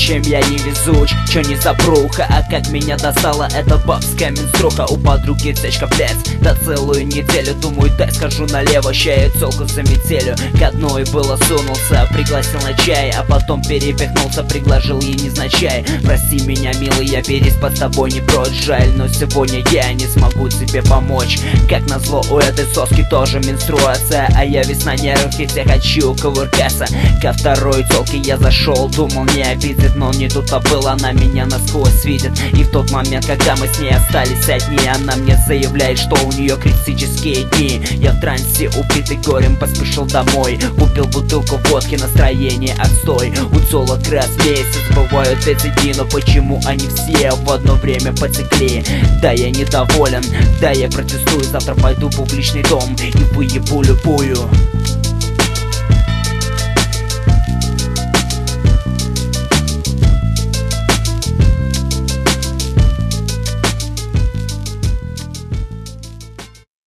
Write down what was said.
чем я невезуч, чё не запруха. А как меня достала эта бабская менструха. У подруги течка, блять, да целую неделю. Думаю, дай скажу налево, ща я тёлку за метелю. К одной было сунулся, пригласил на чай, а потом перепихнулся, предложил ей незначай. Прости меня, милый, я переспать с тобой не прочь, жаль, но сегодня я не смогу тебе помочь. Как назло, у этой соски тоже менструация, а я весь на нервах и все хочу кувыркаться. Ко второй тёлке я зашел, думал не обидит, но не тут-то было, она меня насквозь видит. И в тот момент, когда мы с ней остались одни, она мне заявляет, что у нее критические дни. Я в трансе, убитый горем, поспешил домой, купил бутылку водки, настроение отстой. У тёлок раз в месяц бывают эти дни, но почему они все в одно время потекли? Да, я недоволен, да, я протестую, завтра пойду в публичный дом и выебу любую